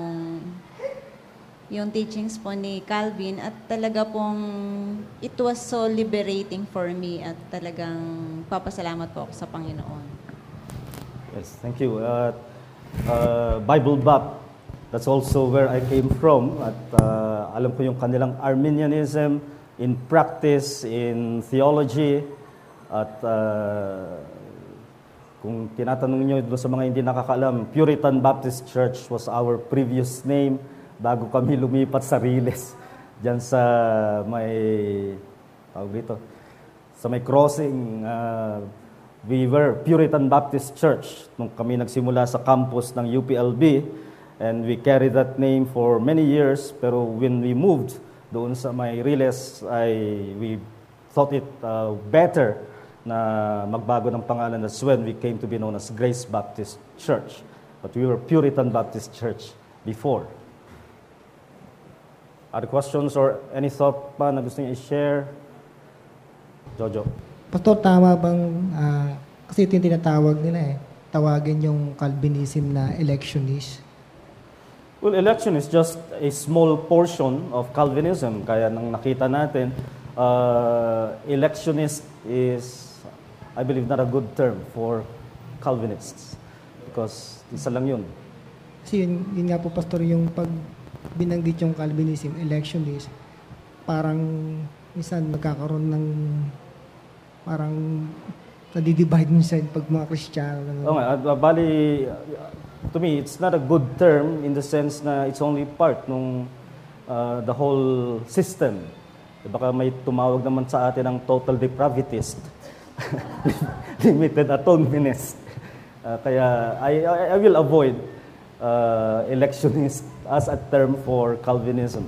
yung teachings po ni Calvin at talaga pong it was so liberating for me at talagang papasalamat po ako sa Panginoon. Yes, thank you. Bible Bap, that's also where I came from at alam ko yung kanilang Arminianism in practice, in theology at kung tinatanong nyo doon sa mga hindi nakakaalam, Puritan Baptist Church was our previous name bago kami lumipat sa Riles. Diyan sa may crossing, we were Puritan Baptist Church nung kami nagsimula sa campus ng UPLB, and we carried that name for many years. Pero when we moved doon sa may Riles, we thought it better na magbago ng pangalan. That's when we came to be known as Grace Baptist Church. But we were Puritan Baptist Church before. Other questions or any thought pa na gusto niyo i-share? Jojo. Pastor, tama bang, kasi ito yung tinatawag nila tawagin yung Calvinism na electionist? Well, election is just a small portion of Calvinism. Kaya nang nakita natin, electionist is, I believe, not a good term for Calvinists. Because isa lang yun. Kasi yun nga po, Pastor, yung pag binanggit yung Calvinism, electionist, parang minsan magkakaroon ng parang nadidivide minsan pag mga Kristiyano. Oo nga, bali, to me, it's not a good term in the sense na it's only part ng the whole system. Baka may tumawag naman sa atin ng total depravitist, limited atonementist. Kaya I will avoid electionist as a term for Calvinism.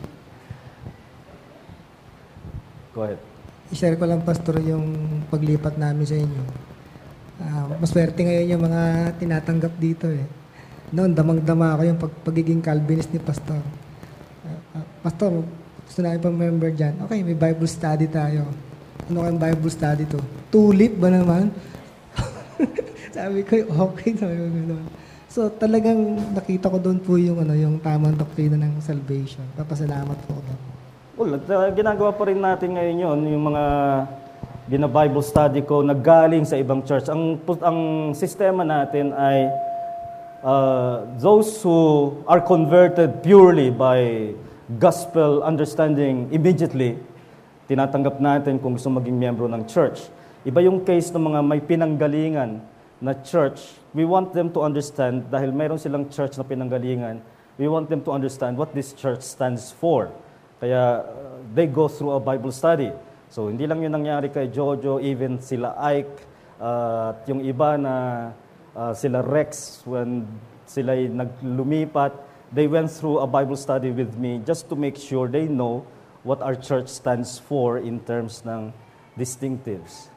Go ahead. I-share ko lang, Pastor, yung paglipat namin sa inyo. Maswerte ngayon yung mga tinatanggap dito Noon, damang-dama ako yung pagiging Calvinist ni Pastor. Pastor, gusto namin pang member dyan. Okay, may Bible study tayo. Ano kayong Bible study to? Tulip ba naman? Sabi ko, okay. So, talagang nakita ko doon po yung tamang doktrina ng salvation. Papasalamat po ako. Well, ginagawa pa rin natin ngayon yun, yung mga Bible study ko na galing sa ibang church. Ang sistema natin ay those who are converted purely by gospel understanding immediately, tinatanggap natin kung gusto maging miyembro ng church. Iba yung case ng mga may pinanggalingan na church. We want them to understand, dahil mayroon silang church na pinanggalingan, we want them to understand what this church stands for. Kaya they go through a Bible study. So hindi lang yun nangyari kay Jojo, even sila Ike, at yung iba na sila Rex, when sila naglumipat, they went through a Bible study with me just to make sure they know what our church stands for in terms ng distinctives.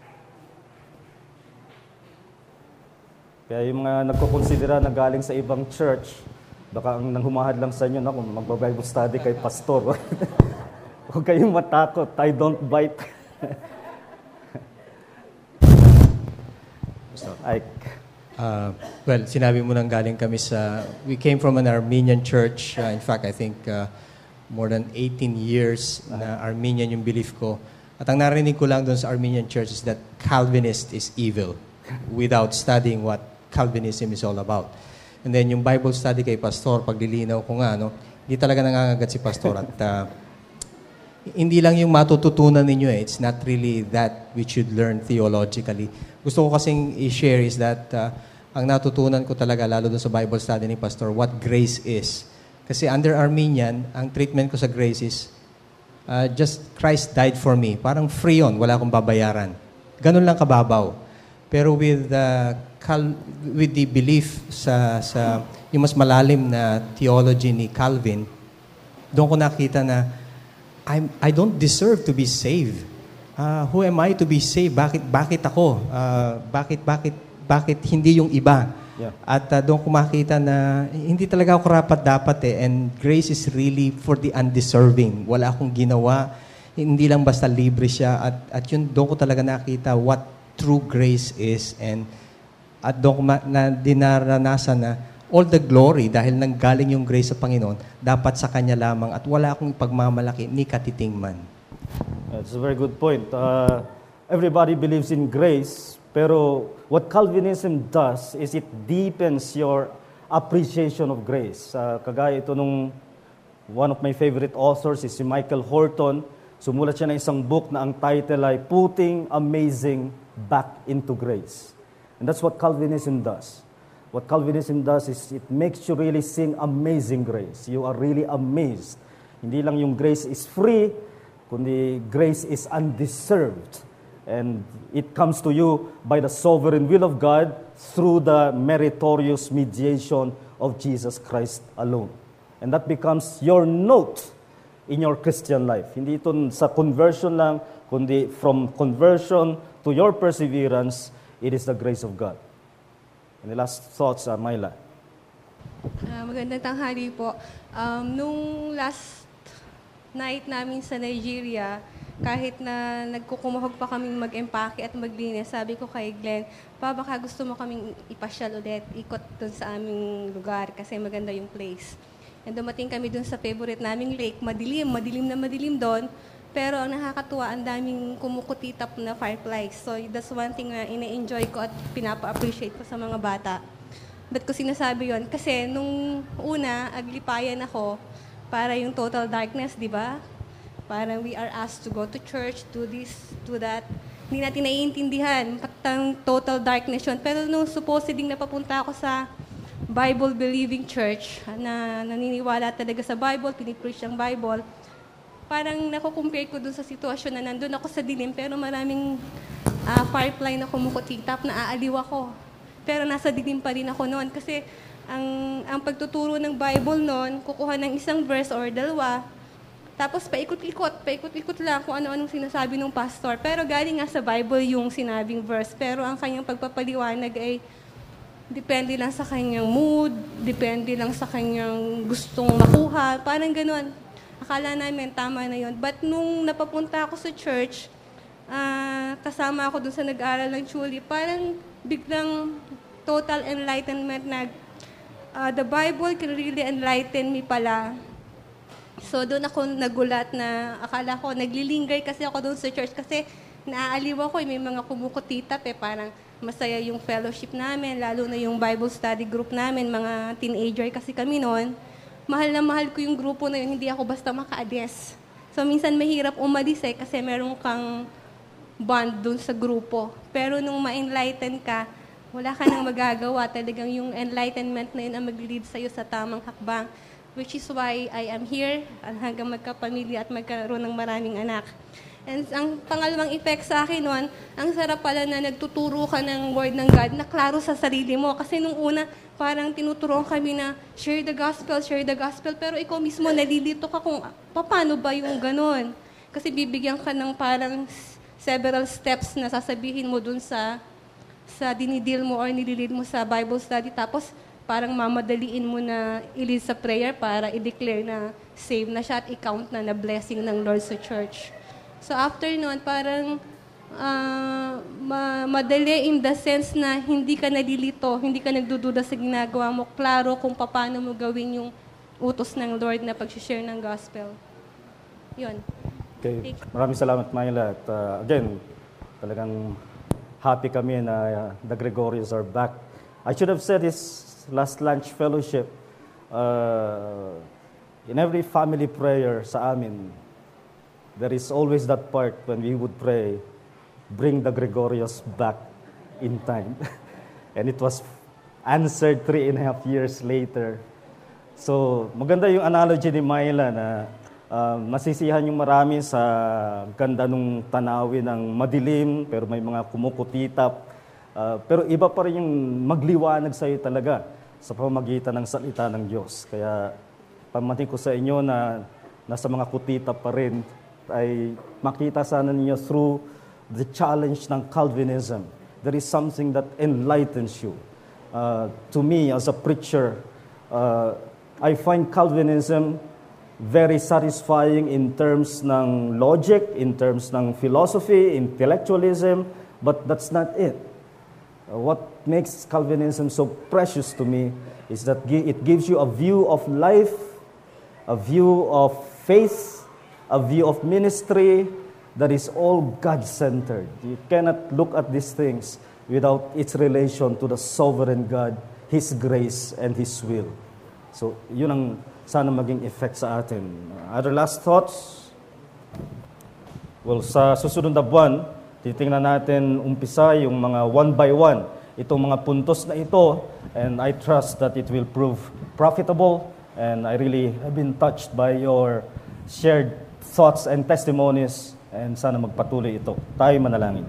Kaya yung mga nagkukonsidera na galing sa ibang church, baka ang nanghumahad lang sa inyo na kung magba-Bible study kay pastor. Huwag kayong matakot, I don't bite. Well, sinabi mo nang galing kami we came from an Armenian church. In fact, I think more than 18 years na Armenian yung belief ko. At ang narinig ko lang doon sa Armenian church is that Calvinist is evil. without studying what Calvinism is all about. And then yung Bible study kay Pastor, paglilinaw ko nga, no, hindi talaga nangangagat si Pastor at hindi lang yung matututunan ninyo it's not really that we should learn theologically. Gusto ko kasing i-share is that ang natutunan ko talaga, lalo dun sa Bible study ni Pastor, what grace is. Kasi under Arminian, ang treatment ko sa grace is, just Christ died for me. Parang free yun, wala akong babayaran. Ganun lang kababaw. Pero with the belief sa yung mas malalim na theology ni Calvin, doon ko nakita na I don't deserve to be saved. Who am I to be saved? Bakit ako? Bakit hindi yung iba? Yeah. At doon ko makita na hindi talaga ako dapat and grace is really for the undeserving. Wala akong ginawa. Hindi lang basta libre siya. At yun, doon ko talaga nakita what true grace is. At doon ko dinaranasan na all the glory, dahil nanggaling yung grace sa Panginoon, dapat sa Kanya lamang at wala akong ipagmamalaki ni katiting man. That's a very good point. Everybody believes in grace, pero what Calvinism does is it deepens your appreciation of grace. Kagaya ito nung one of my favorite authors is si Michael Horton. Sumulat siya ng isang book na ang title ay Putting Amazing Back into Grace. And that's what Calvinism does. What Calvinism does is it makes you really sing Amazing Grace. You are really amazed. Hindi lang yung grace is free, kundi grace is undeserved. And it comes to you by the sovereign will of God through the meritorious mediation of Jesus Christ alone. And that becomes your note in your Christian life. Hindi ito sa conversion lang, kundi from conversion to your perseverance, it is the grace of God. And the last thoughts, Myla. Magandang tanghali po. Nung last night namin sa Nigeria, kahit na nagkukumahog pa kaming mag-empake at maglinis, sabi ko kay Glenn, baka gusto mo kaming ipasyal ulit, ikot dun sa aming lugar kasi maganda yung place. And dumating kami dun sa favorite naming lake, madilim doon. Pero ang nakakatuwa, ang daming kumukutitap na fireflies. So that's one thing na ina-enjoy ko at pinapa-appreciate ko sa mga bata. Ba't ko sinasabi yon? Kasi nung una, aglipayan ako para yung total darkness, di ba? Parang we are asked to go to church, do this, do that. Hindi natin naiintindihan, patang total darkness yun. Pero nung supposedly napapunta ako sa Bible-believing church, na naniniwala talaga sa Bible, pinipreach ang Bible, parang nakukumpare ko dun sa sitwasyon na nandun ako sa dilim, pero maraming firefly na kumukutitap, na aaliw ako. Pero nasa dilim pa rin ako noon. Kasi ang pagtuturo ng Bible noon, kukuha ng isang verse or dalawa, tapos paikot-ikot lang kung ano-anong sinasabi ng pastor. Pero galing nga sa Bible yung sinabing verse. Pero ang kanyang pagpapaliwanag ay depende lang sa kanyang mood, depende lang sa kanyang gustong makuha, parang gano'n. Akala namin, tama na yun. But nung napapunta ako sa church, kasama ako dun sa nag-aaral ng Chuli, parang biglang total enlightenment na the Bible can really enlighten me pala. So doon ako nagulat na akala ko, naglilinger kasi ako doon sa church kasi naaaliw ako, may mga kumukutitap parang masaya yung fellowship namin, lalo na yung Bible study group namin, mga teenager kasi kami noon. Mahal na mahal ko yung grupo na yun, hindi ako basta maka-adhes. So, minsan mahirap umalis kasi meron kang bond dun sa grupo. Pero nung ma-enlighten ka, wala ka nang magagawa. Talagang yung enlightenment na yun ang mag-lead sa'yo sa tamang hakbang. Which is why I am here hanggang magkapamilya at magkaroon ng maraming anak. And ang pangalawang effect sa akin nun, ang sarap pala na nagtuturo ka ng word ng God na klaro sa sarili mo. Kasi nung una, parang tinuturuan kami na share the gospel, pero ikaw mismo nalilito ka kung paano ba yung ganon. Kasi bibigyan ka ng parang several steps na sasabihin mo dun sa dinidil mo or nililid mo sa Bible study. Tapos parang mamadaliin mo na ilid sa prayer para i-declare na save na siya at i-count na blessing ng Lord sa church. So after nun, parang madali in the sense na hindi ka nalilito, hindi ka nagdududa sa ginagawa mo, klaro kung paano mo gawin yung utos ng Lord na pag-share ng gospel. Yun. Okay. Maraming salamat, Myla. At again, talagang happy kami na the Gregorios are back. I should have said this last lunch fellowship, in every family prayer sa amin, there is always that part when we would pray, bring the Gregorios back in time. And it was answered 3.5 years later. So, maganda yung analogy ni Myla na nasisihan yung marami sa ganda nung tanawin ng madilim, pero may mga kumukutitap. Pero iba pa rin yung magliwanag sa iyo talaga sa pamamagitan ng salita ng Diyos. Kaya pamating ko sa inyo na nasa mga kutitap pa rin ay makita sana ninyo through the challenge ng Calvinism. There is something that enlightens you. To me, as a preacher, I find Calvinism very satisfying in terms ng logic, in terms ng philosophy, intellectualism, but that's not it. What makes Calvinism so precious to me is that it gives you a view of life, a view of faith, a view of ministry that is all God-centered. You cannot look at these things without its relation to the sovereign God, His grace, and His will. So, yun ang sana maging effect sa atin. Other last thoughts? Well, sa susunod na buwan, titingnan natin umpisa yung mga one by one, itong mga puntos na ito, and I trust that it will prove profitable, and I really have been touched by your shared thoughts and testimonies, and sana magpatuloy ito. Tayo manalangin.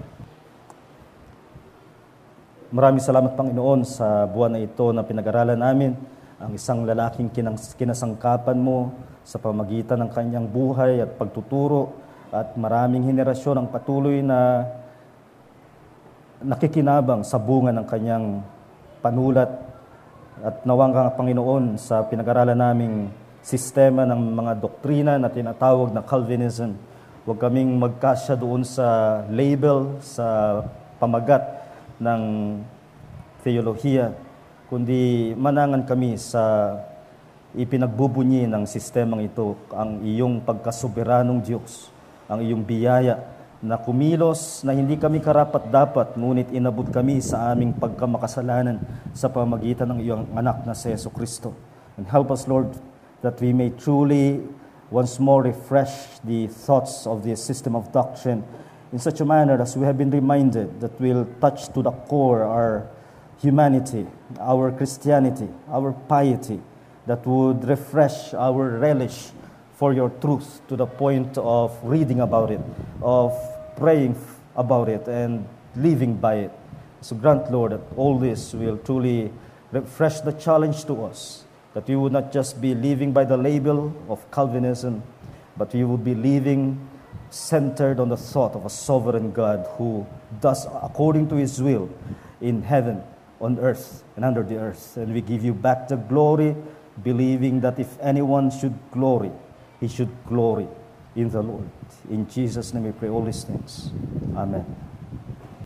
Maraming salamat, Panginoon, sa buwan na ito na pinag-aralan namin, ang isang lalaking kinasangkapan mo sa pamagitan ng kanyang buhay at pagtuturo, at maraming henerasyon ang patuloy na nakikinabang sa bunga ng kanyang panulat. At nawang ka, Panginoon, sa pinag-aralan naming sistema ng mga doktrina na tinatawag na Calvinism, huwag kaming magkasya doon sa label, sa pamagat ng theolohiya, kundi manangan kami sa ipinagbubunyi ng sistemang ito, ang iyong pagkasoberanong Diyos, ang iyong biyaya na kumilos na hindi kami karapat-dapat, ngunit inabot kami sa aming pagkamakasalanan sa pamagitan ng iyong anak na si Jesucristo. And help us, Lord, that we may truly once more refresh the thoughts of the system of doctrine in such a manner as we have been reminded that will touch to the core our humanity, our Christianity, our piety, that would refresh our relish for your truth to the point of reading about it, of praying about it, and living by it. So grant, Lord, that all this will truly refresh the challenge to us, that we would not just be living by the label of Calvinism, but we would be living centered on the thought of a sovereign God who does according to His will in heaven, on earth, and under the earth. And we give you back the glory, believing that if anyone should glory, he should glory in the Lord. In Jesus' name we pray all these things. Amen.